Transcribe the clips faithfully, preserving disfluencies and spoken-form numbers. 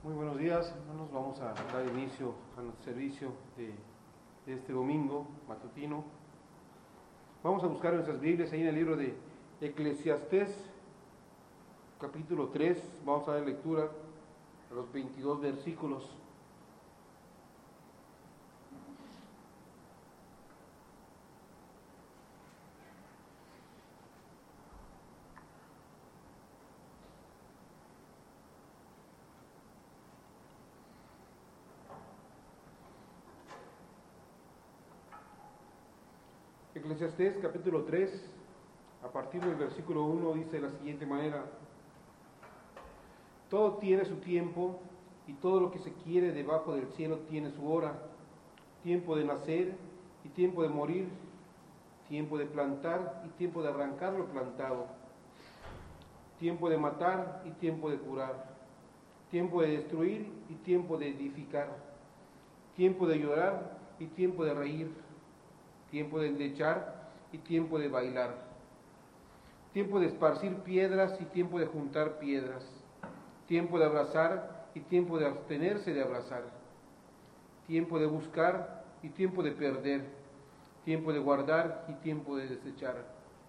Muy buenos días, hermanos. Vamos a dar inicio a nuestro servicio de, de este domingo matutino. Vamos a buscar nuestras Biblias ahí en el libro de Eclesiastés, capítulo tres. Vamos a dar lectura a los veintidós versículos. Eclesiastés capítulo tres, a partir del versículo uno, dice de la siguiente manera: todo tiene su tiempo, y todo lo que se quiere debajo del cielo tiene su hora, tiempo de nacer y tiempo de morir, tiempo de plantar y tiempo de arrancar lo plantado, tiempo de matar y tiempo de curar, tiempo de destruir y tiempo de edificar, tiempo de llorar y tiempo de reír, tiempo de endechar y tiempo de bailar, tiempo de esparcir piedras y tiempo de juntar piedras, tiempo de abrazar y tiempo de abstenerse de abrazar, tiempo de buscar y tiempo de perder, tiempo de guardar y tiempo de desechar,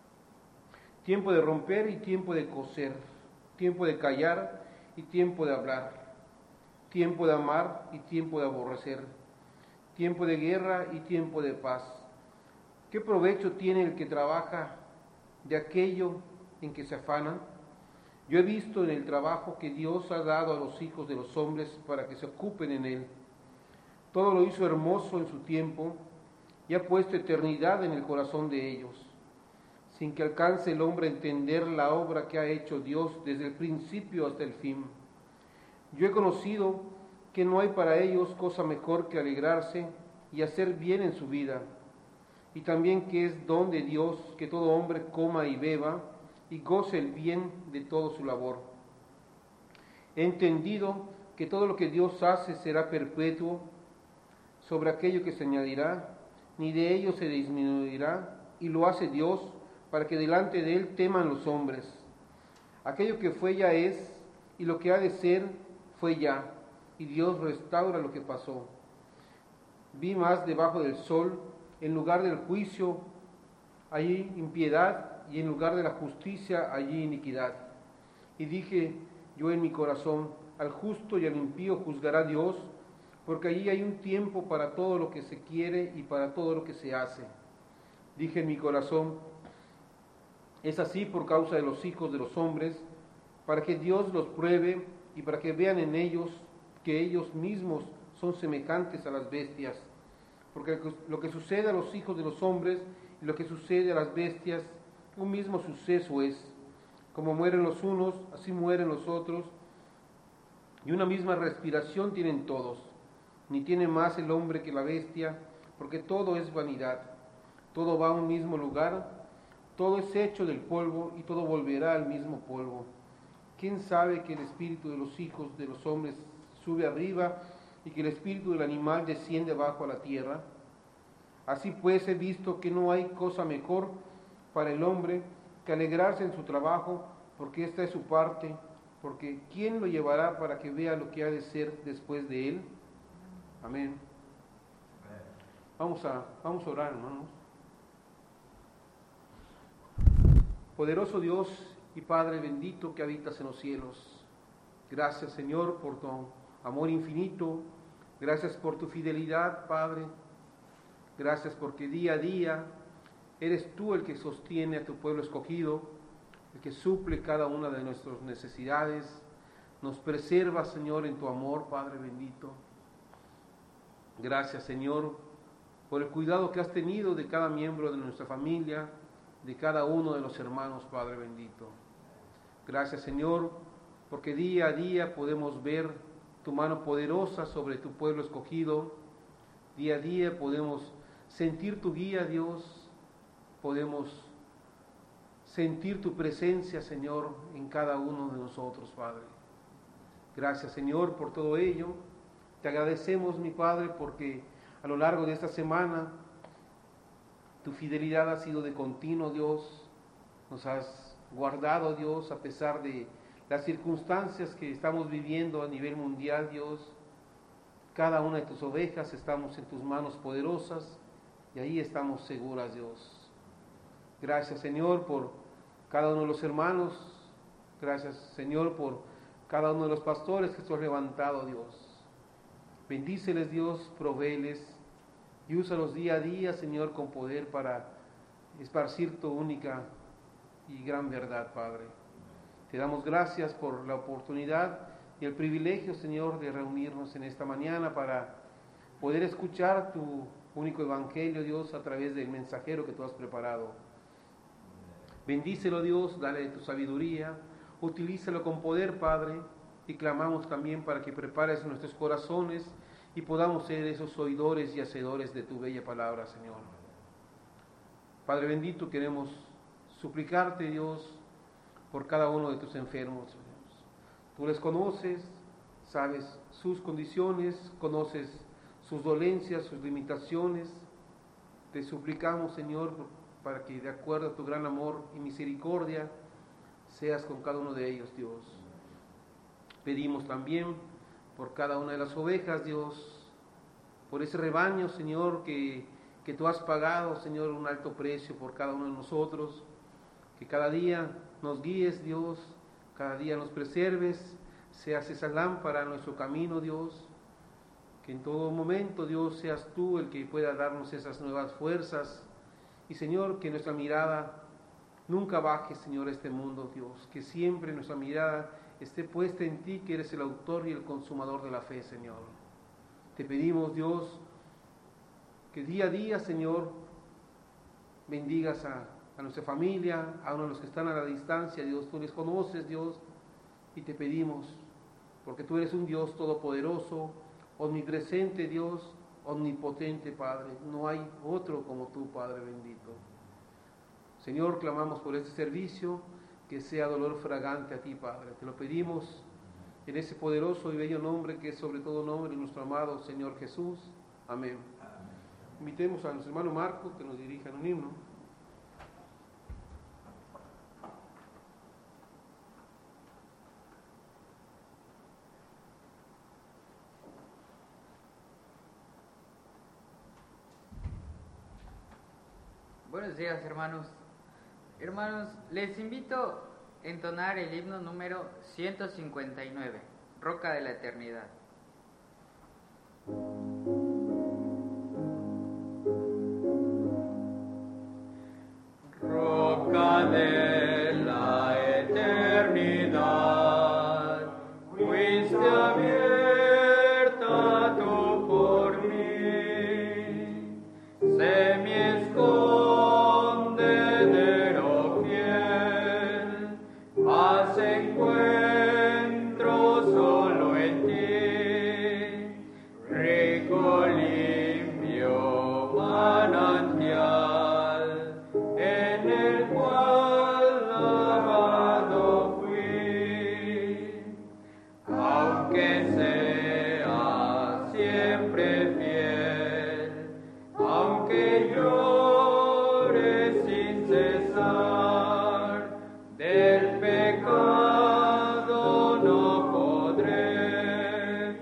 tiempo de romper y tiempo de coser, tiempo de callar y tiempo de hablar, tiempo de amar y tiempo de aborrecer, tiempo de guerra y tiempo de paz. ¿Qué provecho tiene el que trabaja de aquello en que se afana? Yo he visto en el trabajo que Dios ha dado a los hijos de los hombres para que se ocupen en él. Todo lo hizo hermoso en su tiempo y ha puesto eternidad en el corazón de ellos, sin que alcance el hombre a entender la obra que ha hecho Dios desde el principio hasta el fin. Yo he conocido que no hay para ellos cosa mejor que alegrarse y hacer bien en su vida, y también que es don de Dios que todo hombre coma y beba y goce el bien de toda su labor. He entendido que todo lo que Dios hace será perpetuo, sobre aquello que se añadirá, ni de ello se disminuirá, y lo hace Dios para que delante de él teman los hombres. Aquello que fue ya es, y lo que ha de ser fue ya, y Dios restaura lo que pasó. Vi más debajo del sol, en lugar del juicio, allí impiedad, y en lugar de la justicia, allí iniquidad. Y dije yo en mi corazón, al justo y al impío juzgará Dios, porque allí hay un tiempo para todo lo que se quiere y para todo lo que se hace. Dije en mi corazón, es así por causa de los hijos de los hombres, para que Dios los pruebe y para que vean en ellos que ellos mismos son semejantes a las bestias. Porque lo que sucede a los hijos de los hombres y lo que sucede a las bestias, un mismo suceso es. Como mueren los unos, así mueren los otros, y una misma respiración tienen todos. Ni tiene más el hombre que la bestia, porque todo es vanidad. Todo va a un mismo lugar, todo es hecho del polvo y todo volverá al mismo polvo. ¿Quién sabe que el espíritu de los hijos de los hombres sube arriba y que el espíritu del animal desciende abajo a la tierra? Así pues he visto que no hay cosa mejor para el hombre que alegrarse en su trabajo, porque esta es su parte, porque ¿quién lo llevará para que vea lo que ha de ser después de él? Amén. Vamos a, vamos a orar, hermanos. Poderoso Dios y Padre bendito que habitas en los cielos, gracias, Señor, por tu amor infinito. Gracias por tu fidelidad, Padre. Gracias porque día a día eres tú el que sostiene a tu pueblo escogido, el que suple cada una de nuestras necesidades. Nos preserva, Señor, en tu amor, Padre bendito. Gracias, Señor, por el cuidado que has tenido de cada miembro de nuestra familia, de cada uno de los hermanos, Padre bendito. Gracias, Señor, porque día a día podemos ver tu mano poderosa sobre tu pueblo escogido. Día a día podemos sentir tu guía, Dios. Podemos sentir tu presencia, Señor, en cada uno de nosotros, Padre. Gracias, Señor, por todo ello. Te agradecemos, mi Padre, porque a lo largo de esta semana tu fidelidad ha sido de continuo, Dios. Nos has guardado, Dios, a pesar de las circunstancias que estamos viviendo a nivel mundial, Dios. Cada una de tus ovejas estamos en tus manos poderosas y ahí estamos seguras, Dios. Gracias, Señor, por cada uno de los hermanos. Gracias, Señor, por cada uno de los pastores que tú has levantado, Dios. Bendíceles, Dios, provéeles y úsalos día a día, Señor, con poder para esparcir tu única y gran verdad, Padre. Te damos gracias por la oportunidad y el privilegio, Señor, de reunirnos en esta mañana para poder escuchar tu único evangelio, Dios, a través del mensajero que tú has preparado. Bendícelo, Dios, dale de tu sabiduría, utilízalo con poder, Padre, y clamamos también para que prepares nuestros corazones y podamos ser esos oidores y hacedores de tu bella palabra, Señor. Padre bendito, queremos suplicarte, Dios, por cada uno de tus enfermos, Dios. Tú les conoces, sabes sus condiciones, conoces sus dolencias, sus limitaciones. Te suplicamos, Señor, para que de acuerdo a tu gran amor y misericordia, seas con cada uno de ellos, Dios. Pedimos también por cada una de las ovejas, Dios, por ese rebaño, Señor, que, que tú has pagado, Señor, un alto precio por cada uno de nosotros, que cada día nos guíes, Dios, cada día nos preserves, seas esa lámpara en nuestro camino, Dios, que en todo momento, Dios, seas tú el que pueda darnos esas nuevas fuerzas, y Señor, que nuestra mirada nunca baje, Señor, a este mundo, Dios, que siempre nuestra mirada esté puesta en ti, que eres el autor y el consumador de la fe, Señor. Te pedimos, Dios, que día a día, Señor, bendigas a, a nuestra familia, a uno de los que están a la distancia, Dios, tú les conoces, Dios, y te pedimos, porque tú eres un Dios todopoderoso, omnipresente, Dios, omnipotente, Padre, no hay otro como tú, Padre bendito. Señor, clamamos por este servicio, que sea dolor fragante a ti, Padre. Te lo pedimos en ese poderoso y bello nombre que es sobre todo nombre, nuestro amado Señor Jesús. Amén. Amén. Invitemos a nuestro hermano Marco que nos dirija en un himno. Buenos días, hermanos. Hermanos, les invito a entonar el himno número ciento cincuenta y nueve, Roca de la Eternidad. Roca de la eternidad, fuiste abierta tú por mí, se me escondedero fiel, paz encuentro solo en ti, rico limpio manantial, en el cual lavado fui, aunque sea siempre fiel, aunque llore sin cesar, del pecado no podré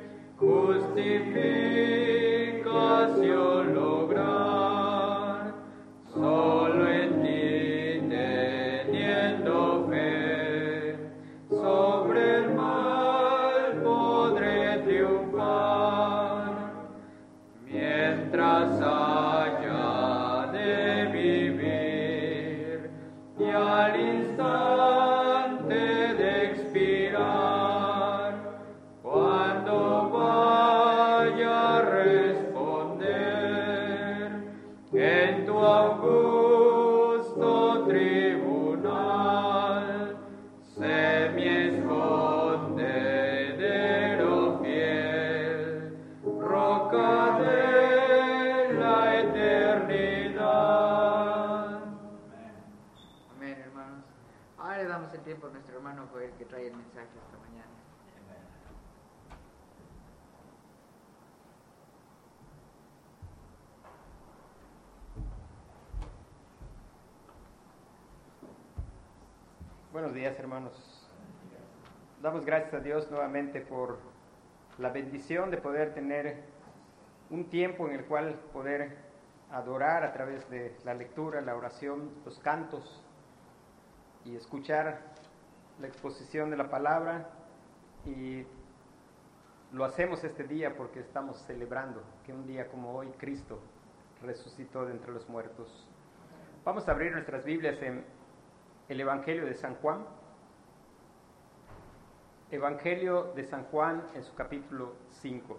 justificación lograr, solo en ti teniendo fe, sobre el mal podré triunfar, mientras haya de vivir y al instante de expirar, cuando vaya a responder en tu augusto tribunal, sé mi escondedero fiel, roca de la eternidad. Amén, hermanos. Ahora le damos el tiempo a nuestro hermano Joel que trae el mensaje esta mañana. Buenos días, hermanos. Damos gracias a Dios nuevamente por la bendición de poder tener un tiempo en el cual poder adorar a través de la lectura, la oración, los cantos y escuchar la exposición de la palabra. Y lo hacemos este día porque estamos celebrando que un día como hoy Cristo resucitó de entre los muertos. Vamos a abrir nuestras Biblias en el Evangelio de San Juan. Evangelio de San Juan en su capítulo cinco.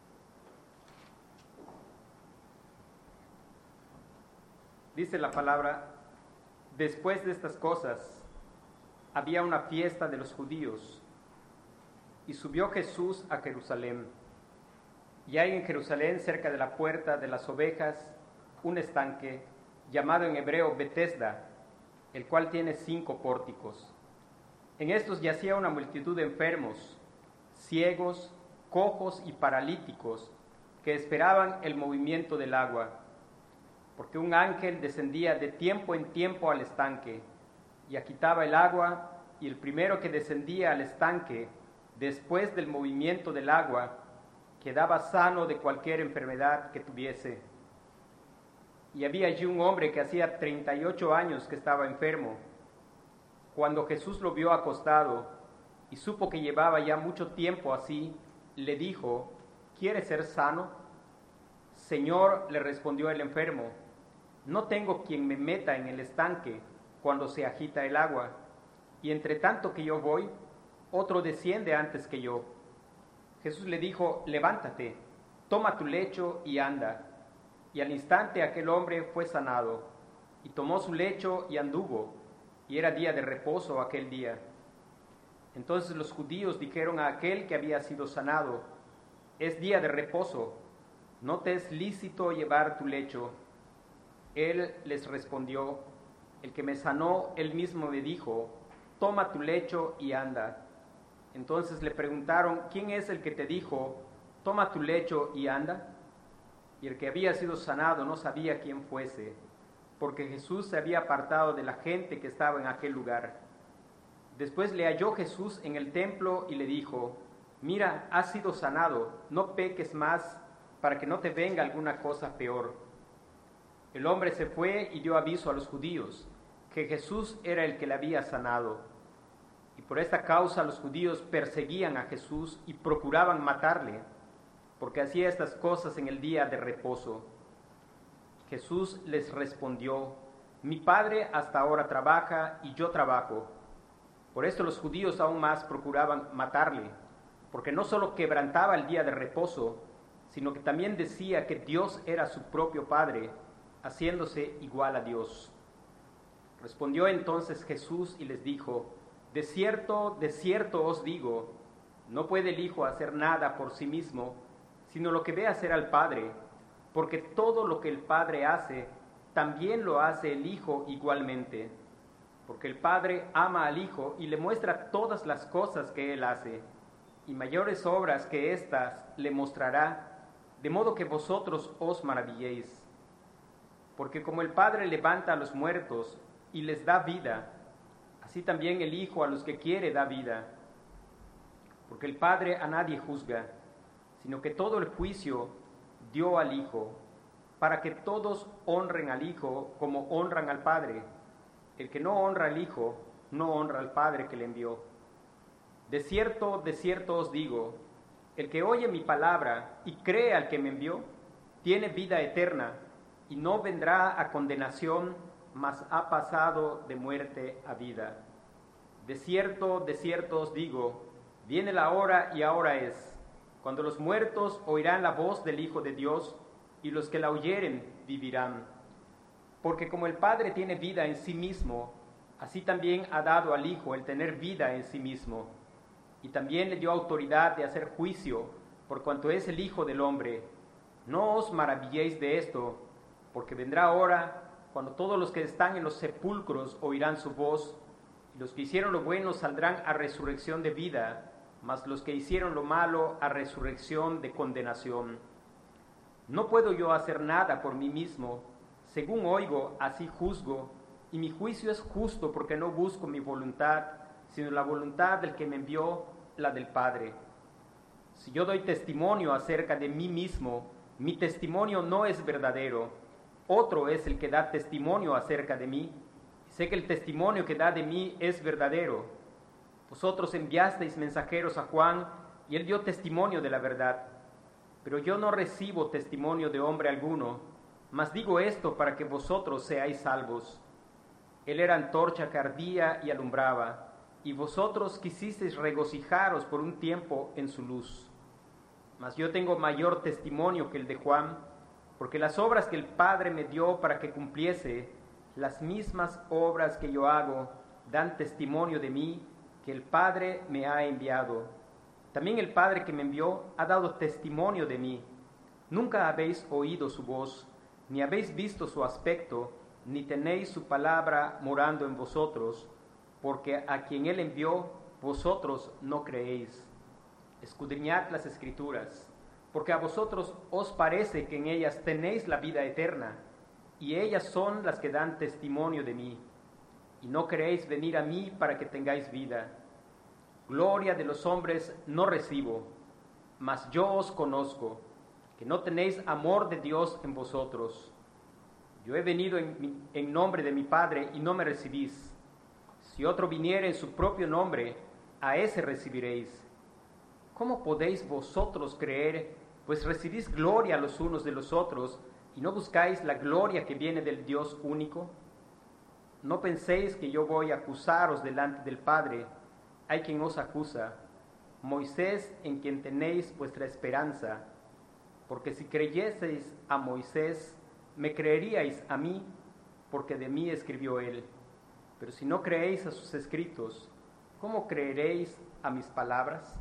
Dice la palabra: después de estas cosas había una fiesta de los judíos y subió Jesús a Jerusalén. Y hay en Jerusalén, cerca de la puerta de las ovejas, un estanque llamado en hebreo Betesda, el cual tiene cinco pórticos. En estos yacía una multitud de enfermos, ciegos, cojos y paralíticos, que esperaban el movimiento del agua, porque un ángel descendía de tiempo en tiempo al estanque y agitaba el agua, y el primero que descendía al estanque, después del movimiento del agua, quedaba sano de cualquier enfermedad que tuviese. Y había allí un hombre que hacía treinta y ocho años que estaba enfermo. Cuando Jesús lo vio acostado y supo que llevaba ya mucho tiempo así, le dijo: ¿quieres ser sano? Señor, le respondió el enfermo, no tengo quien me meta en el estanque cuando se agita el agua, y entre tanto que yo voy, otro desciende antes que yo. Jesús le dijo: levántate, toma tu lecho y anda. Y al instante aquel hombre fue sanado, y tomó su lecho y anduvo, y era día de reposo aquel día. Entonces los judíos dijeron a aquel que había sido sanado: es día de reposo, ¿no te es lícito llevar tu lecho? Él les respondió: el que me sanó, él mismo me dijo: toma tu lecho y anda. Entonces le preguntaron: ¿quién es el que te dijo: toma tu lecho y anda? Y el que había sido sanado no sabía quién fuese, porque Jesús se había apartado de la gente que estaba en aquel lugar. Después le halló Jesús en el templo y le dijo: mira, has sido sanado, no peques más, para que no te venga alguna cosa peor. El hombre se fue y dio aviso a los judíos que Jesús era el que le había sanado. Y por esta causa los judíos perseguían a Jesús y procuraban matarle, porque hacía estas cosas en el día de reposo. Jesús les respondió: mi Padre hasta ahora trabaja y yo trabajo. Por esto los judíos aún más procuraban matarle, porque no solo quebrantaba el día de reposo, sino que también decía que Dios era su propio Padre, haciéndose igual a Dios. Respondió entonces Jesús y les dijo: de cierto, de cierto os digo, no puede el Hijo hacer nada por sí mismo, sino lo que ve hacer al Padre, porque todo lo que el Padre hace, también lo hace el Hijo igualmente. Porque el Padre ama al Hijo y le muestra todas las cosas que Él hace, y mayores obras que éstas le mostrará, de modo que vosotros os maravilléis. Porque como el Padre levanta a los muertos y les da vida, así también el Hijo a los que quiere da vida. Porque el Padre a nadie juzga, sino que todo el juicio dio al Hijo, para que todos honren al Hijo como honran al Padre. El que no honra al Hijo, no honra al Padre que le envió. De cierto, de cierto os digo, el que oye mi palabra y cree al que me envió, tiene vida eterna, y no vendrá a condenación, mas ha pasado de muerte a vida. De cierto, de cierto os digo, viene la hora y ahora es, cuando los muertos oirán la voz del Hijo de Dios, y los que la oyeren vivirán. Porque como el Padre tiene vida en sí mismo, así también ha dado al Hijo el tener vida en sí mismo. Y también le dio autoridad de hacer juicio, por cuanto es el Hijo del Hombre. No os maravilléis de esto, porque vendrá hora cuando todos los que están en los sepulcros oirán su voz, y los que hicieron lo bueno saldrán a resurrección de vida, mas los que hicieron lo malo a resurrección de condenación. No puedo yo hacer nada por mí mismo, según oigo, así juzgo, y mi juicio es justo porque no busco mi voluntad, sino la voluntad del que me envió, la del Padre. Si yo doy testimonio acerca de mí mismo, mi testimonio no es verdadero. Otro es el que da testimonio acerca de mí. Sé que el testimonio que da de mí es verdadero. Vosotros enviasteis mensajeros a Juan, y él dio testimonio de la verdad. Pero yo no recibo testimonio de hombre alguno, mas digo esto para que vosotros seáis salvos. Él era antorcha que ardía y alumbraba, y vosotros quisisteis regocijaros por un tiempo en su luz. Mas yo tengo mayor testimonio que el de Juan, porque las obras que el Padre me dio para que cumpliese, las mismas obras que yo hago, dan testimonio de mí, que el Padre me ha enviado. También el Padre que me envió ha dado testimonio de mí. Nunca habéis oído su voz, ni habéis visto su aspecto, ni tenéis su palabra morando en vosotros, porque a quien él envió, vosotros no creéis. Escudriñad las Escrituras, porque a vosotros os parece que en ellas tenéis la vida eterna, y ellas son las que dan testimonio de mí. Y no queréis venir a mí para que tengáis vida. Gloria de los hombres no recibo, mas yo os conozco, que no tenéis amor de Dios en vosotros. Yo he venido en, mi, en nombre de mi Padre y no me recibís. Si otro viniere en su propio nombre, a ese recibiréis. ¿Cómo podéis vosotros creer, pues recibís gloria los unos de los otros, y no buscáis la gloria que viene del Dios único? No penséis que yo voy a acusaros delante del Padre. Hay quien os acusa, Moisés, en quien tenéis vuestra esperanza. Porque si creyeseis a Moisés, me creeríais a mí, porque de mí escribió él. Pero si no creéis a sus escritos, ¿cómo creeréis a mis palabras?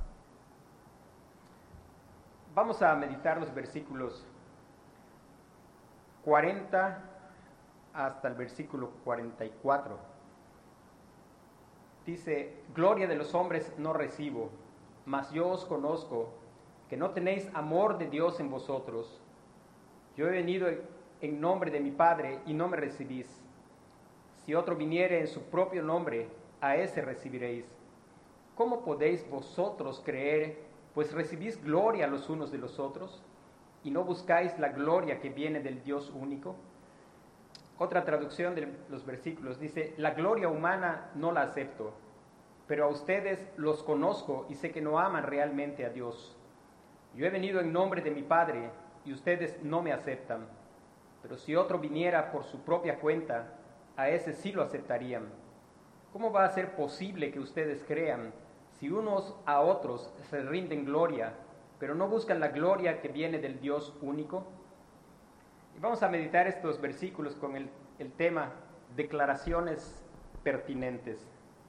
Vamos a meditar los versículos cuarenta hasta el versículo cuarenta y cuatro. Dice, gloria de los hombres no recibo, mas yo os conozco, que no tenéis amor de Dios en vosotros. Yo he venido en nombre de mi Padre y no me recibís. Si otro viniere en su propio nombre, a ese recibiréis. ¿Cómo podéis vosotros creer, pues recibís gloria los unos de los otros, y no buscáis la gloria que viene del Dios único? Otra traducción de los versículos dice, la gloria humana no la acepto, pero a ustedes los conozco y sé que no aman realmente a Dios. Yo he venido en nombre de mi Padre y ustedes no me aceptan, pero si otro viniera por su propia cuenta, a ese sí lo aceptarían. ¿Cómo va a ser posible que ustedes crean si unos a otros se rinden gloria, pero no buscan la gloria que viene del Dios único? Y vamos a meditar estos versículos con el, el tema declaraciones pertinentes.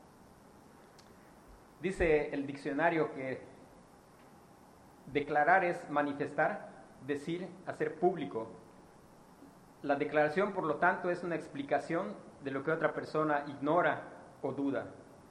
Dice el diccionario que declarar es manifestar, decir, hacer público. La declaración, por lo tanto, es una explicación de lo que otra persona ignora o duda.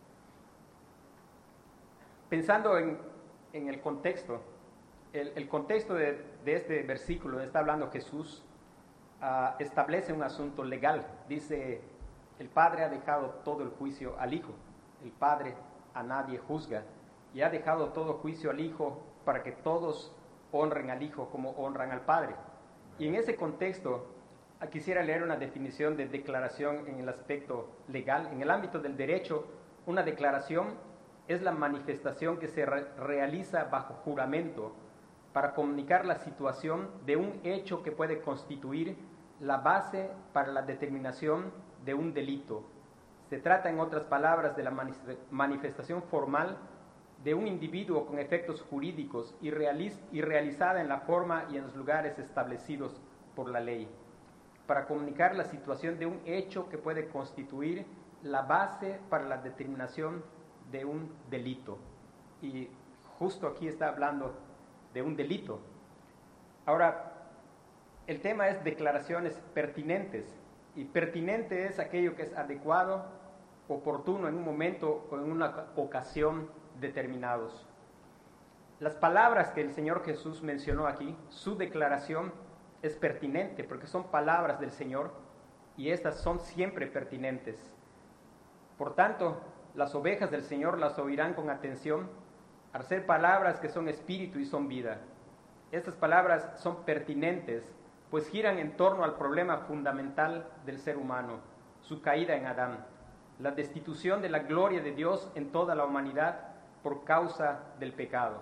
Pensando en, en el contexto, el, el contexto de, de este versículo donde está hablando Jesús, uh, establece un asunto legal. Dice, el Padre ha dejado todo el juicio al Hijo. El Padre a nadie juzga y ha dejado todo juicio al Hijo para que todos honren al Hijo como honran al Padre. Y en ese contexto quisiera leer una definición de declaración en el aspecto legal. En el ámbito del derecho, una declaración es la manifestación que se re- realiza bajo juramento para comunicar la situación de un hecho que puede constituir la base para la determinación de un delito. Se trata, en otras palabras, de la manifestación formal de un individuo con efectos jurídicos y, realiz- y realizada en la forma y en los lugares establecidos por la ley, para comunicar la situación de un hecho que puede constituir la base para la determinación de un delito. Y justo aquí está hablando de un delito. Ahora, el tema es declaraciones pertinentes, y pertinente es aquello que es adecuado, oportuno en un momento o en una ocasión determinados. Las palabras que el Señor Jesús mencionó aquí, su declaración es pertinente porque son palabras del Señor y estas son siempre pertinentes. Por tanto, las ovejas del Señor las oirán con atención, al ser palabras que son espíritu y son vida. Estas palabras son pertinentes, pues giran en torno al problema fundamental del ser humano, su caída en Adán, la destitución de la gloria de Dios en toda la humanidad por causa del pecado.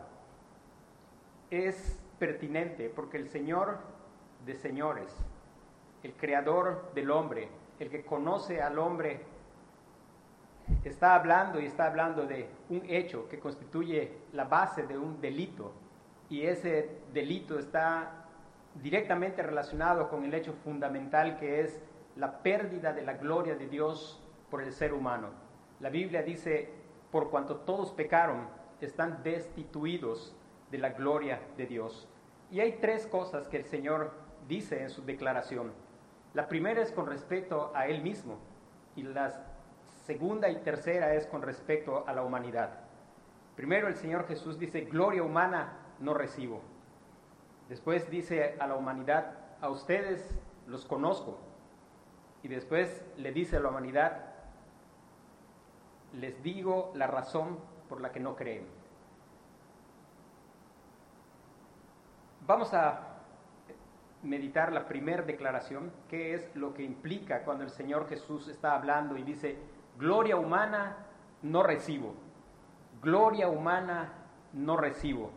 Es pertinente porque el Señor de señores, el creador del hombre, el que conoce al hombre, está hablando y está hablando de un hecho que constituye la base de un delito, y ese delito está directamente relacionado con el hecho fundamental que es la pérdida de la gloria de Dios por el ser humano. La Biblia dice, por cuanto todos pecaron, están destituidos de la gloria de Dios. Y hay tres cosas que el Señor dice en su declaración. La primera es con respecto a Él mismo, y la segunda y tercera es con respecto a la humanidad. Primero el Señor Jesús dice, gloria humana no recibo. Después dice a la humanidad, a ustedes los conozco. Y después le dice a la humanidad, les digo la razón por la que no creen. Vamos a meditar la primera declaración, que es lo que implica cuando el Señor Jesús está hablando y dice, gloria humana no recibo. Gloria humana no recibo.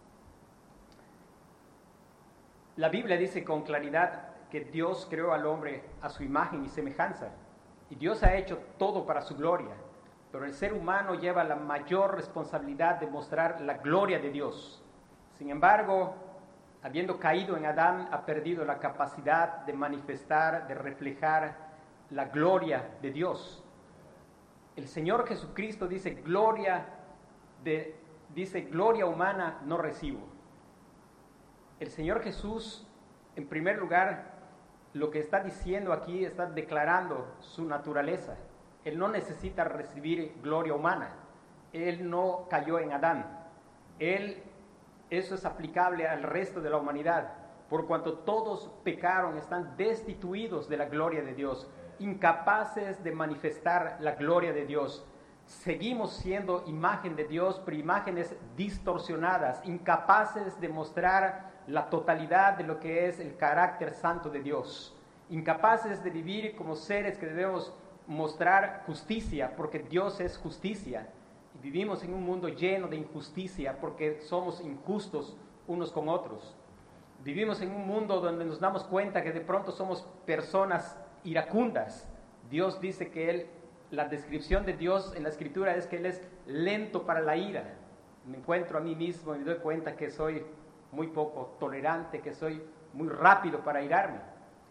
La Biblia dice con claridad que Dios creó al hombre a su imagen y semejanza, y Dios ha hecho todo para su gloria, pero el ser humano lleva la mayor responsabilidad de mostrar la gloria de Dios. Sin embargo, habiendo caído en Adán, ha perdido la capacidad de manifestar, de reflejar la gloria de Dios. El Señor Jesucristo dice, gloria, de, dice, gloria humana no recibo. El Señor Jesús, en primer lugar, lo que está diciendo aquí, está declarando su naturaleza. Él no necesita recibir gloria humana. Él no cayó en Adán. Él, eso es aplicable al resto de la humanidad. Por cuanto todos pecaron, están destituidos de la gloria de Dios, incapaces de manifestar la gloria de Dios. Seguimos siendo imagen de Dios, pero imágenes distorsionadas, incapaces de mostrar la totalidad de lo que es el carácter santo de Dios, incapaces de vivir como seres que debemos mostrar justicia, porque Dios es justicia, y vivimos en un mundo lleno de injusticia, porque somos injustos unos con otros. Vivimos en un mundo donde nos damos cuenta que de pronto somos personas iracundas. Dios dice que Él, la descripción de Dios en la Escritura es que Él es lento para la ira. Me encuentro a mí mismo y me doy cuenta que soy muy poco tolerante, que soy muy rápido para irarme.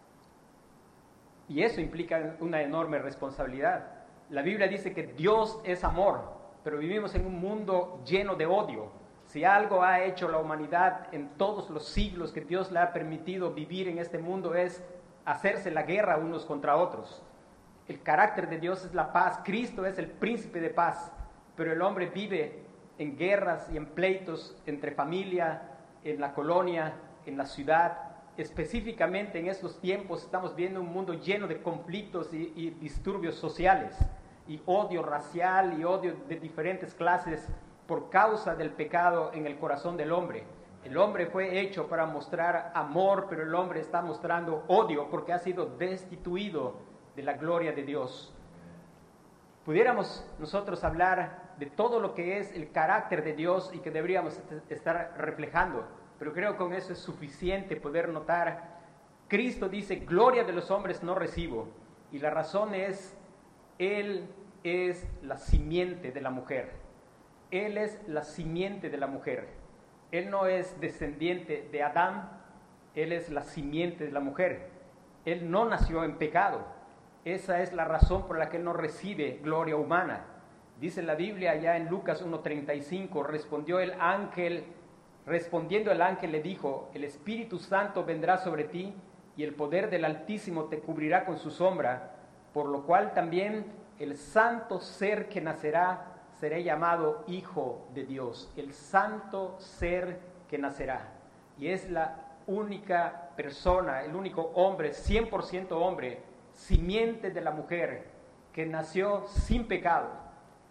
Y eso implica una enorme responsabilidad. La Biblia dice que Dios es amor, pero vivimos en un mundo lleno de odio. Si algo ha hecho la humanidad en todos los siglos que Dios le ha permitido vivir en este mundo es hacerse la guerra unos contra otros. El carácter de Dios es la paz. Cristo es el príncipe de paz, pero el hombre vive en guerras y en pleitos entre familia, en la colonia, en la ciudad. Específicamente en estos tiempos estamos viendo un mundo lleno de conflictos y, y disturbios sociales, y odio racial y odio de diferentes clases por causa del pecado en el corazón del hombre. El hombre fue hecho para mostrar amor, pero el hombre está mostrando odio porque ha sido destituido de la gloria de Dios. Pudiéramos nosotros hablar de todo lo que es el carácter de Dios y que deberíamos estar reflejando, pero creo que con eso es suficiente poder notar. Cristo dice, gloria de los hombres no recibo, y la razón es, Él es la simiente de la mujer. Él es la simiente de la mujer. Él no es descendiente de Adán, Él es la simiente de la mujer. Él no nació en pecado. Esa es la razón por la que Él no recibe gloria humana. Dice la Biblia allá en Lucas uno treinta y cinco, respondió el ángel, respondiendo el ángel le dijo, el Espíritu Santo vendrá sobre ti y el poder del Altísimo te cubrirá con su sombra, por lo cual también el santo ser que nacerá será llamado Hijo de Dios. El santo ser que nacerá. Y es la única persona, el único hombre, cien por ciento hombre, simiente de la mujer, que nació sin pecado.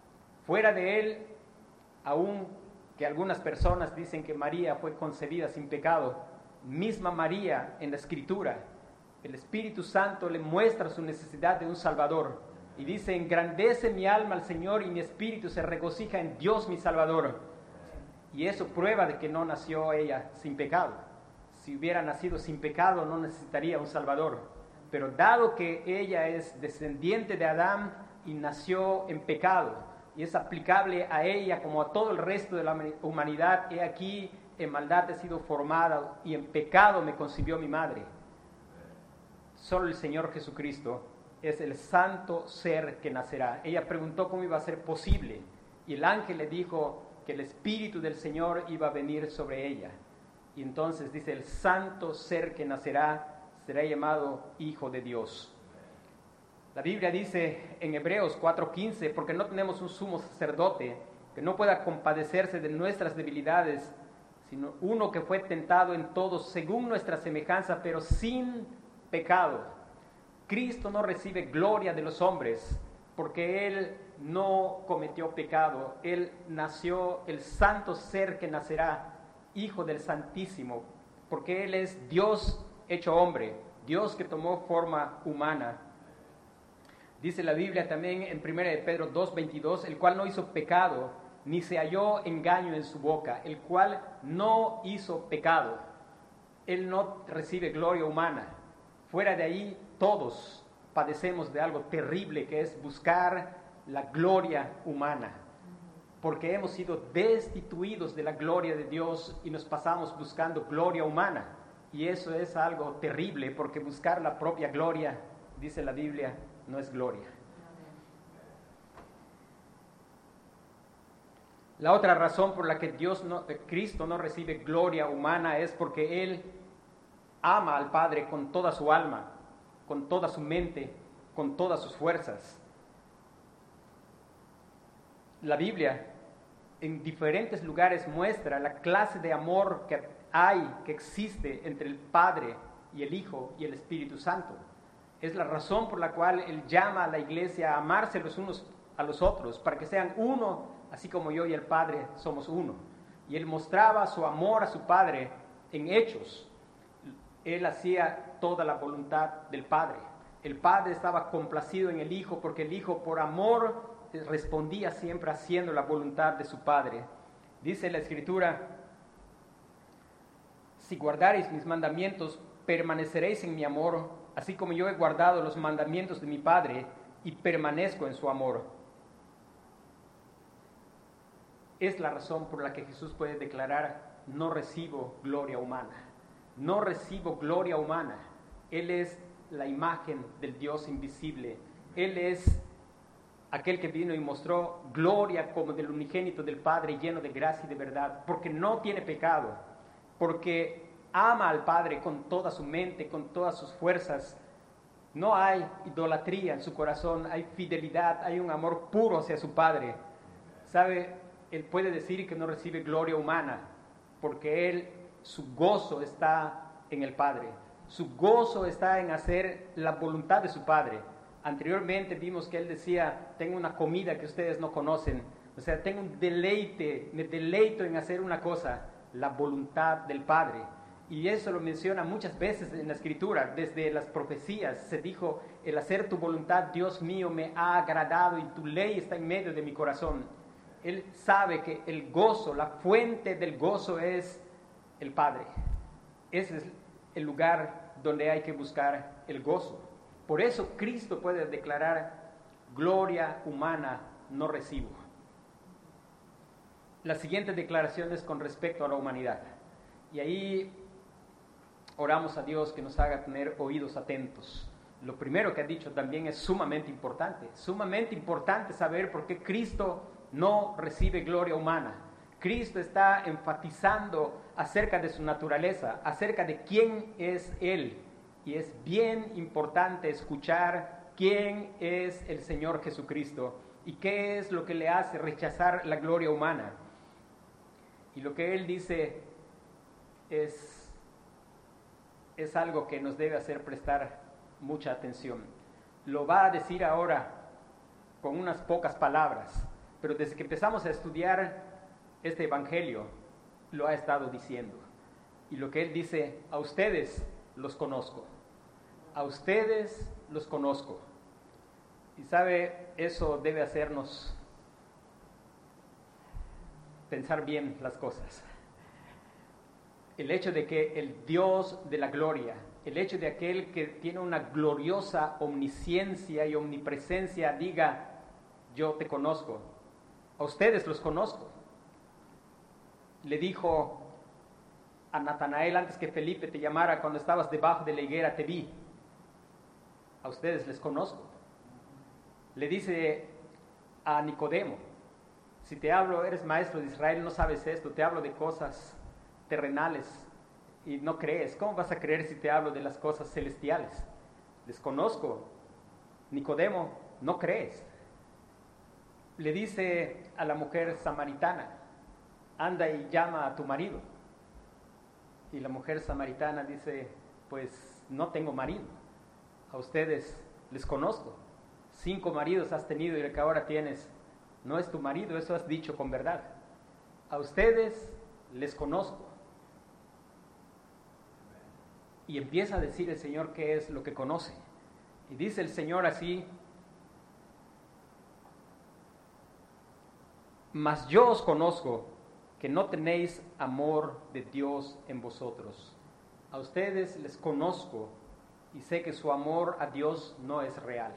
Fuera de él, aún que algunas personas dicen que María fue concebida sin pecado, misma María en la Escritura, el Espíritu Santo le muestra su necesidad de un Salvador y dice: engrandece mi alma al Señor y mi espíritu se regocija en Dios mi Salvador. Y eso prueba de que no nació ella sin pecado. Si hubiera nacido sin pecado no necesitaría un Salvador, pero dado que ella es descendiente de Adán y nació en pecado, y es aplicable a ella como a todo el resto de la humanidad, he aquí, en maldad he sido formada y en pecado me concibió mi madre. Solo el Señor Jesucristo es el santo ser que nacerá. Ella preguntó cómo iba a ser posible, y el ángel le dijo que el Espíritu del Señor iba a venir sobre ella. Y entonces dice: el santo ser que nacerá será llamado Hijo de Dios. La Biblia dice en Hebreos cuatro quince: porque no tenemos un sumo sacerdote que no pueda compadecerse de nuestras debilidades, sino uno que fue tentado en todo según nuestra semejanza, pero sin pecado. Cristo no recibe gloria de los hombres, porque Él no cometió pecado. Él nació, el santo ser que nacerá, Hijo del Santísimo, porque Él es Dios hecho hombre, Dios que tomó forma humana. Dice la Biblia también en primera de Pedro dos veintidós: el cual no hizo pecado, ni se halló engaño en su boca, el cual no hizo pecado. Él no recibe gloria humana. Fuera de ahí, todos padecemos de algo terrible, que es buscar la gloria humana, porque hemos sido destituidos de la gloria de Dios y nos pasamos buscando gloria humana. Y eso es algo terrible, porque buscar la propia gloria, dice la Biblia, no es gloria. La otra razón por la que Dios no, Cristo no recibe gloria humana es porque Él ama al Padre con toda su alma, con toda su mente, con todas sus fuerzas. La Biblia en diferentes lugares muestra la clase de amor que hay, que existe entre el Padre y el Hijo y el Espíritu Santo. Es la razón por la cual Él llama a la iglesia a amarse los unos a los otros, para que sean uno, así como yo y el Padre somos uno. Y Él mostraba su amor a su Padre en hechos. Él hacía toda la voluntad del Padre. El Padre estaba complacido en el Hijo, porque el Hijo, por amor, respondía siempre haciendo la voluntad de su Padre. Dice la Escritura: si guardareis mis mandamientos, permaneceréis en mi amor, así como yo he guardado los mandamientos de mi Padre y permanezco en su amor. Es la razón por la que Jesús puede declarar: no recibo gloria humana. No recibo gloria humana. Él es la imagen del Dios invisible. Él es aquel que vino y mostró gloria como del unigénito del Padre, lleno de gracia y de verdad, porque no tiene pecado, porque ama al Padre con toda su mente, con todas sus fuerzas. No hay idolatría en su corazón, hay fidelidad, hay un amor puro hacia su Padre. ¿Sabe? Él puede decir que no recibe gloria humana, porque él, su gozo está en el Padre. Su gozo está en hacer la voluntad de su Padre. Anteriormente vimos que él decía: tengo una comida que ustedes no conocen. O sea, tengo un deleite, me deleito en hacer una cosa, la voluntad del Padre. Y eso lo menciona muchas veces en la Escritura, desde las profecías. Se dijo: el hacer tu voluntad, Dios mío, me ha agradado y tu ley está en medio de mi corazón. Él sabe que el gozo, la fuente del gozo es el Padre. Ese es el lugar donde hay que buscar el gozo. Por eso Cristo puede declarar: gloria humana no recibo. La siguiente declaración es con respecto a la humanidad. Y ahí oramos a Dios que nos haga tener oídos atentos. Lo primero que ha dicho también es sumamente importante. Sumamente importante saber por qué Cristo no recibe gloria humana. Cristo está enfatizando acerca de su naturaleza, acerca de quién es Él. Y es bien importante escuchar quién es el Señor Jesucristo y qué es lo que le hace rechazar la gloria humana. Y lo que Él dice es, es algo que nos debe hacer prestar mucha atención. Lo va a decir ahora con unas pocas palabras, pero desde que empezamos a estudiar este evangelio, lo ha estado diciendo. Y lo que él dice, a ustedes los conozco, a ustedes los conozco. Y sabe, eso debe hacernos pensar bien las cosas. El hecho de que el Dios de la gloria, el hecho de aquel que tiene una gloriosa omnisciencia y omnipresencia diga, yo te conozco, a ustedes los conozco. Le dijo a Natanael antes que Felipe te llamara, cuando estabas debajo de la higuera te vi, a ustedes les conozco. Le dice a Nicodemo, si te hablo, eres maestro de Israel, no sabes esto, te hablo de cosas terrenales y no crees. ¿Cómo vas a creer si te hablo de las cosas celestiales? Les conozco. Nicodemo, no crees. Le dice a la mujer samaritana, anda y llama a tu marido. Y la mujer samaritana dice, pues no tengo marido. A ustedes les conozco. Cinco maridos has tenido y el que ahora tienes no es tu marido, eso has dicho con verdad. A ustedes les conozco. Y empieza a decir el Señor qué es lo que conoce. Y dice el Señor así, mas yo os conozco que no tenéis amor de Dios en vosotros. A ustedes les conozco y sé que su amor a Dios no es real.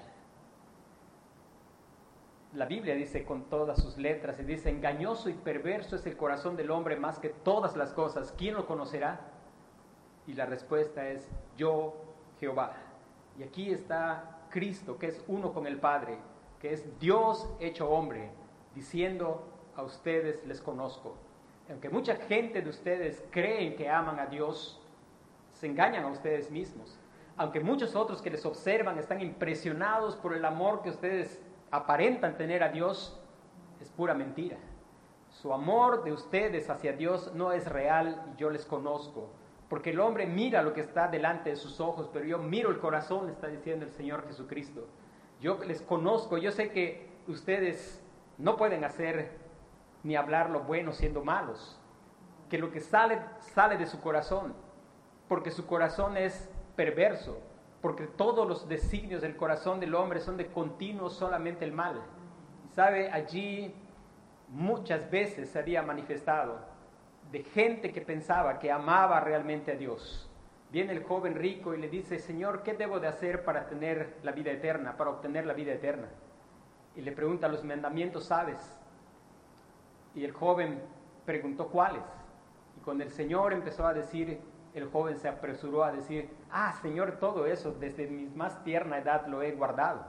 La Biblia dice con todas sus letras, y dice, engañoso y perverso es el corazón del hombre más que todas las cosas. ¿Quién lo conocerá? Y la respuesta es, yo, Jehová. Y aquí está Cristo, que es uno con el Padre, que es Dios hecho hombre, diciendo, a ustedes les conozco. Aunque mucha gente de ustedes creen que aman a Dios, se engañan a ustedes mismos. Aunque muchos otros que les observan están impresionados por el amor que ustedes aparentan tener a Dios, es pura mentira. Su amor de ustedes hacia Dios no es real y yo les conozco. Porque el hombre mira lo que está delante de sus ojos, pero yo miro el corazón, está diciendo el Señor Jesucristo. Yo les conozco, yo sé que ustedes no pueden hacer ni hablar lo bueno siendo malos. Que lo que sale, sale de su corazón, porque su corazón es perverso. Porque todos los designios del corazón del hombre son de continuo solamente el mal. ¿Sabe? Allí muchas veces se había manifestado de gente que pensaba que amaba realmente a Dios. Viene el joven rico y le dice, Señor, ¿qué debo de hacer para tener la vida eterna, para obtener la vida eterna? Y le pregunta, ¿los mandamientos sabes? Y el joven preguntó, ¿cuáles? Y cuando el Señor empezó a decir, el joven se apresuró a decir, ah, Señor, todo eso desde mi más tierna edad lo he guardado.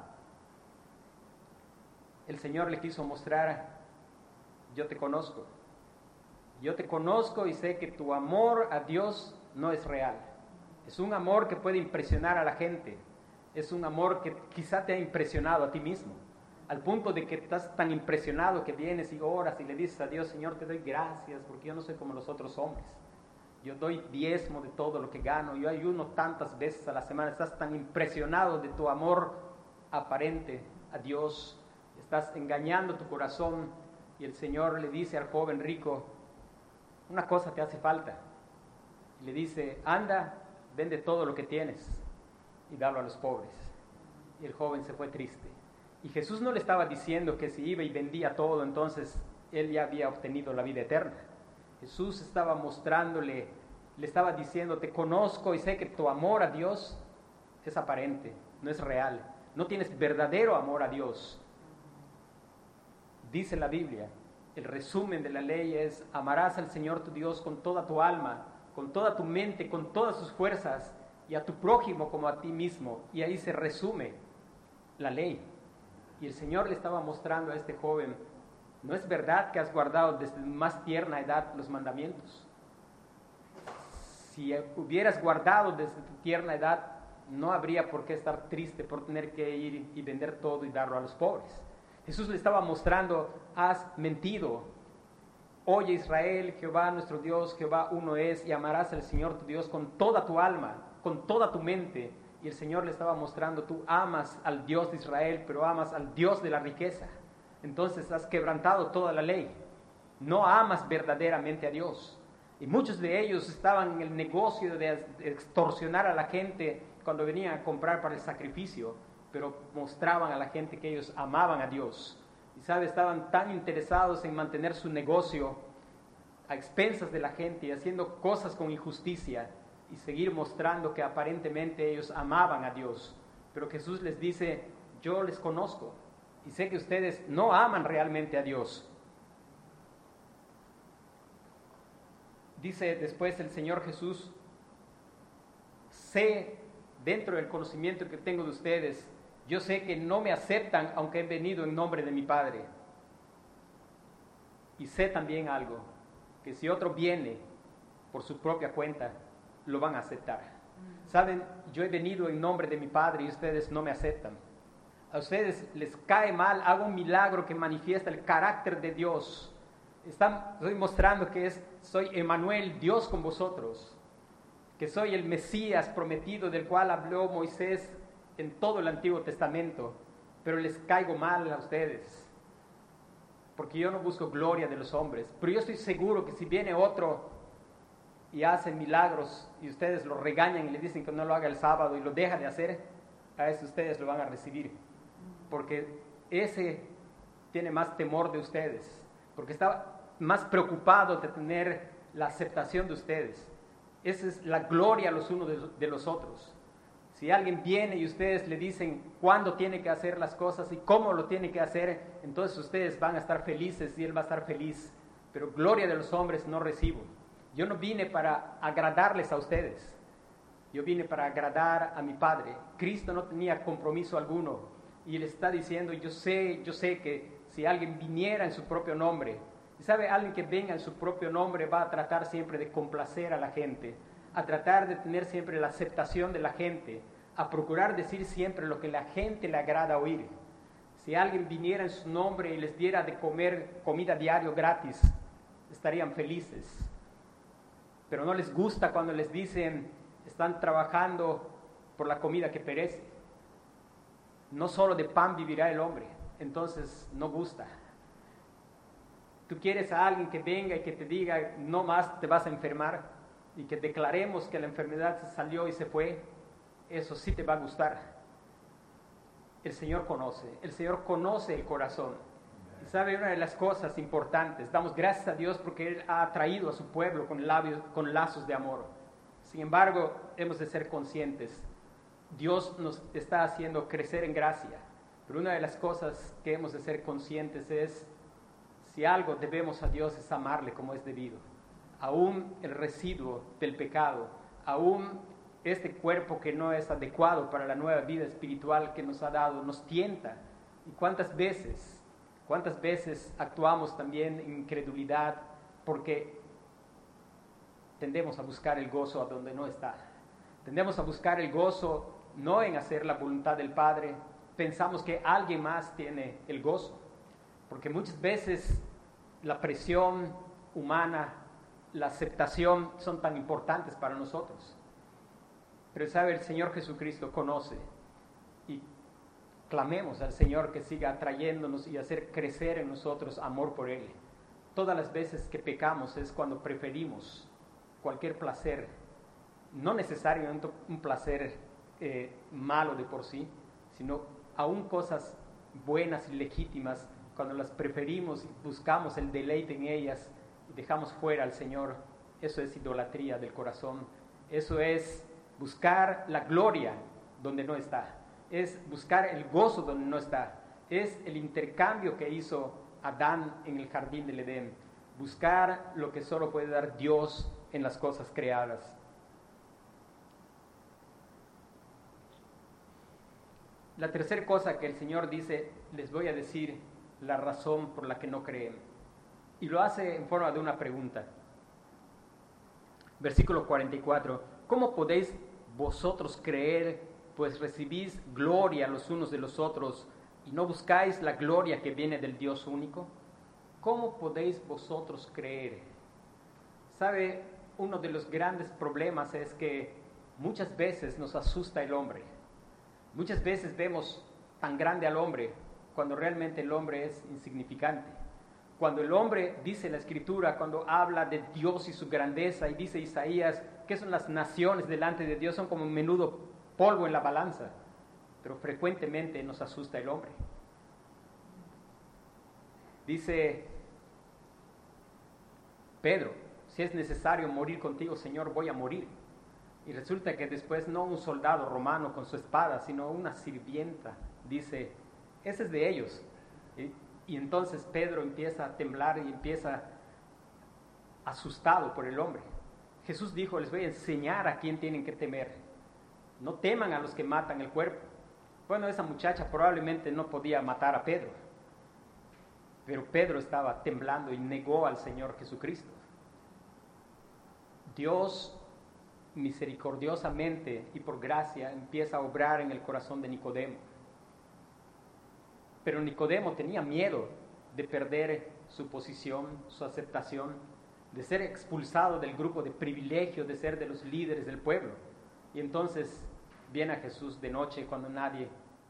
El Señor le quiso mostrar, yo te conozco. Yo te conozco y sé que tu amor a Dios no es real. Es un amor que puede impresionar a la gente. Es un amor que quizá te ha impresionado a ti mismo. Al punto de que estás tan impresionado que vienes y oras y le dices a Dios, Señor, te doy gracias porque yo no soy como los otros hombres. Yo doy diezmo de todo lo que gano. Yo ayuno tantas veces a la semana. Estás tan impresionado de tu amor aparente a Dios. Estás engañando tu corazón. Y el Señor le dice al joven rico, una cosa te hace falta. Y le dice, anda, vende todo lo que tienes y dalo a los pobres. Y el joven se fue triste. Y Jesús no le estaba diciendo que si iba y vendía todo, entonces él ya había obtenido la vida eterna. Jesús estaba mostrándole, le estaba diciendo, te conozco y sé que tu amor a Dios es aparente, no es real. No tienes verdadero amor a Dios. Dice la Biblia, el resumen de la ley es, amarás al Señor tu Dios con toda tu alma, con toda tu mente, con todas sus fuerzas, y a tu prójimo como a ti mismo. Y ahí se resume la ley. Y el Señor le estaba mostrando a este joven, ¿no es verdad que has guardado desde más tierna edad los mandamientos? Si hubieras guardado desde tu tierna edad, no habría por qué estar triste por tener que ir y vender todo y darlo a los pobres. Jesús le estaba mostrando, has mentido. Oye Israel, Jehová nuestro Dios, Jehová uno es, y amarás al Señor tu Dios con toda tu alma, con toda tu mente. Y el Señor le estaba mostrando, tú amas al Dios de Israel, pero amas al Dios de la riqueza. entonces has quebrantado toda la ley. No amas verdaderamente a Dios. Y muchos de ellos estaban en el negocio de extorsionar a la gente cuando venían a comprar para el sacrificio, pero mostraban a la gente que ellos amaban a Dios. Y sabe, estaban tan interesados en mantener su negocio a expensas de la gente y haciendo cosas con injusticia y seguir mostrando que aparentemente ellos amaban a Dios. Pero Jesús les dice, yo les conozco y sé que ustedes no aman realmente a Dios. Dice después el Señor Jesús, sé dentro del conocimiento que tengo de ustedes, yo sé que no me aceptan aunque he venido en nombre de mi Padre. Y sé también algo, que si otro viene por su propia cuenta, lo van a aceptar. Saben, yo he venido en nombre de mi Padre y ustedes no me aceptan. A ustedes les cae mal, hago un milagro que manifiesta el carácter de Dios. Están, estoy mostrando que es, soy Emmanuel, Dios con vosotros, que soy el Mesías prometido del cual habló Moisés en todo el Antiguo Testamento, pero les caigo mal a ustedes, porque yo no busco gloria de los hombres, pero yo estoy seguro que si viene otro y hace milagros y ustedes lo regañan y le dicen que no lo haga el sábado y lo deja de hacer, a eso ustedes lo van a recibir, porque ese tiene más temor de ustedes, porque está más preocupado de tener la aceptación de ustedes. Esa es la gloria los unos de, de los otros. Si alguien viene y ustedes le dicen cuándo tiene que hacer las cosas y cómo lo tiene que hacer, entonces ustedes van a estar felices y él va a estar feliz. Pero gloria de los hombres no recibo. Yo no vine para agradarles a ustedes. Yo vine para agradar a mi Padre. Cristo no tenía compromiso alguno y él está diciendo, yo sé, yo sé que si alguien viniera en su propio nombre, y sabe, alguien que venga en su propio nombre va a tratar siempre de complacer a la gente, a tratar de tener siempre la aceptación de la gente, a procurar decir siempre lo que la gente le agrada oír. Si alguien viniera en su nombre y les diera de comer comida diario gratis, estarían felices. Pero no les gusta cuando les dicen, están trabajando por la comida que perece. No solo de pan vivirá el hombre, entonces no gusta. Tú quieres a alguien que venga y que te diga, no más te vas a enfermar, y que declaremos que la enfermedad se salió y se fue, eso sí te va a gustar. El Señor conoce, el Señor conoce el corazón. Y sabe, una de las cosas importantes, damos gracias a Dios porque Él ha atraído a su pueblo con, labios, con lazos de amor. Sin embargo, hemos de ser conscientes, Dios nos está haciendo crecer en gracia, pero una de las cosas que hemos de ser conscientes es, si algo debemos a Dios es amarle como es debido. Aún el residuo del pecado, aún este cuerpo que no es adecuado para la nueva vida espiritual que nos ha dado, nos tienta. ¿Y cuántas veces, cuántas veces actuamos también en incredulidad porque tendemos a buscar el gozo a donde no está? Tendemos a buscar el gozo no en hacer la voluntad del Padre, pensamos que alguien más tiene el gozo. Porque muchas veces la presión humana, la aceptación son tan importantes para nosotros. Pero sabe, el Señor Jesucristo conoce y clamemos al Señor que siga atrayéndonos y hacer crecer en nosotros amor por Él. Todas las veces que pecamos es cuando preferimos cualquier placer, no necesariamente un placer eh, malo de por sí, sino aún cosas buenas y legítimas, cuando las preferimos y buscamos el deleite en ellas y dejamos fuera al Señor, eso es idolatría del corazón, eso es buscar la gloria donde no está, es buscar el gozo donde no está, es el intercambio que hizo Adán en el jardín del Edén, buscar lo que solo puede dar Dios en las cosas creadas. La tercera cosa que el Señor dice, les voy a decir la razón por la que no creen. Y lo hace en forma de una pregunta. Versículo cuarenta y cuatro. ¿Cómo podéis vosotros creer, pues recibís gloria los unos de los otros y no buscáis la gloria que viene del Dios único? ¿Cómo podéis vosotros creer? ¿Sabe? Uno de los grandes problemas es que muchas veces nos asusta el hombre. Muchas veces vemos tan grande al hombre cuando realmente el hombre es insignificante. Cuando el hombre, dice la Escritura, cuando habla de Dios y su grandeza, y dice Isaías, que son las naciones delante de Dios, son como menudo polvo en la balanza, pero frecuentemente nos asusta el hombre. Dice Pedro, si es necesario morir contigo, Señor, voy a morir. Y resulta que después no un soldado romano con su espada, sino una sirvienta, dice, ese es de ellos. Y, y entonces Pedro empieza a temblar y empieza asustado por el hombre. Jesús dijo, les voy a enseñar a quién tienen que temer. No teman a los que matan el cuerpo. Bueno, esa muchacha probablemente no podía matar a Pedro, pero Pedro estaba temblando y negó al Señor Jesucristo. Dios misericordiosamente y por gracia empieza a obrar en el corazón de Nicodemo. Pero Nicodemo tenía miedo de perder su posición, su aceptación, de ser expulsado del grupo de privilegio, de ser de los líderes del pueblo. Y entonces viene a Jesús de noche cuando nadie...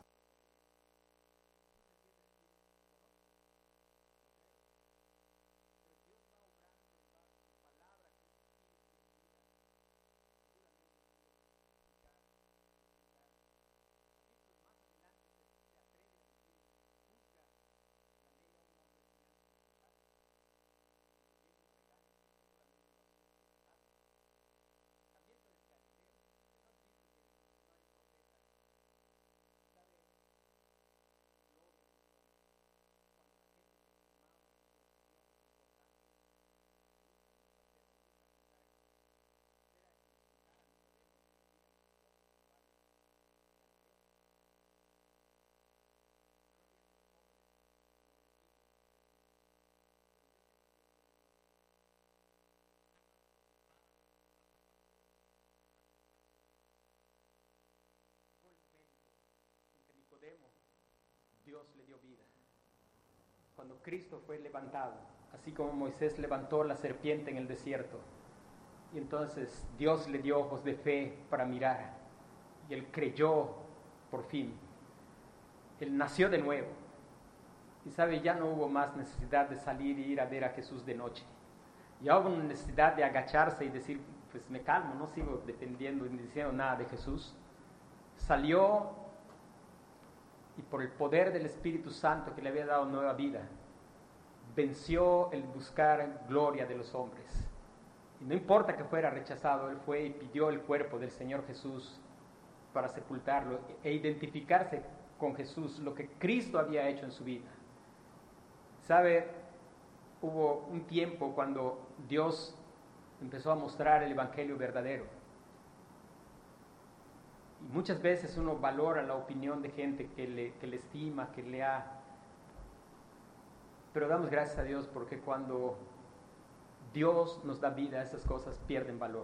Dios le dio vida. Cuando Cristo fue levantado, así como Moisés levantó la serpiente en el desierto, y entonces Dios le dio ojos de fe para mirar, y él creyó por fin. Él nació de nuevo, y sabe, ya no hubo más necesidad de salir y ir a ver a Jesús de noche. Ya hubo una necesidad de agacharse y decir, pues me calmo, no sigo defendiendo ni diciendo nada de Jesús. Salió y por el poder del Espíritu Santo que le había dado nueva vida, venció el buscar gloria de los hombres. Y no importa que fuera rechazado, él fue y pidió el cuerpo del Señor Jesús para sepultarlo e identificarse con Jesús, lo que Cristo había hecho en su vida. ¿Sabe? Hubo un tiempo cuando Dios empezó a mostrar el Evangelio verdadero. Y muchas veces uno valora la opinión de gente que le, que le estima, que le ha... Pero damos gracias a Dios porque cuando Dios nos da vida, esas cosas pierden valor.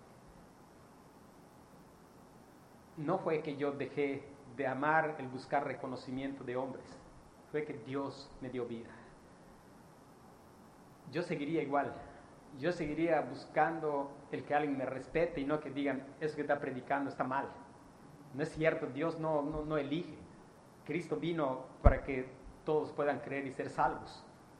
No fue que yo dejé de amar el buscar reconocimiento de hombres, fue que Dios me dio vida. Yo seguiría igual, yo seguiría buscando el que alguien me respete y no que digan, eso que está predicando está mal. No es cierto, Dios no, no, no elige. Cristo vino para que todos puedan creer y ser salvos.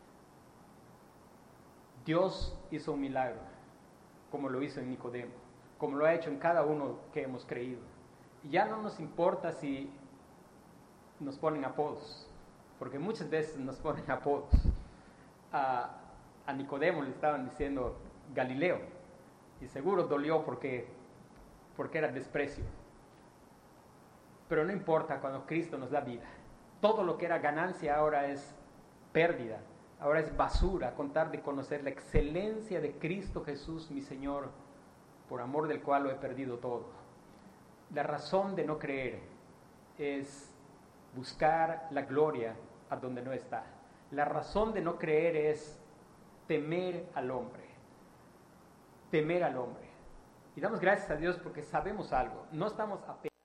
Dios hizo un milagro, como lo hizo en Nicodemo, como lo ha hecho en cada uno que hemos creído. Y ya no nos importa si nos ponen apodos, porque muchas veces nos ponen apodos. A, a Nicodemo le estaban diciendo Galileo, y seguro dolió porque, porque era desprecio. Pero no importa cuando Cristo nos da vida. Todo lo que era ganancia ahora es pérdida, ahora es basura, contar de conocer la excelencia de Cristo Jesús, mi Señor, por amor del cual lo he perdido todo. La razón de no creer es buscar la gloria a donde no está. La razón de no creer es temer al hombre. Temer al hombre. Y damos gracias a Dios porque sabemos algo. No estamos apenas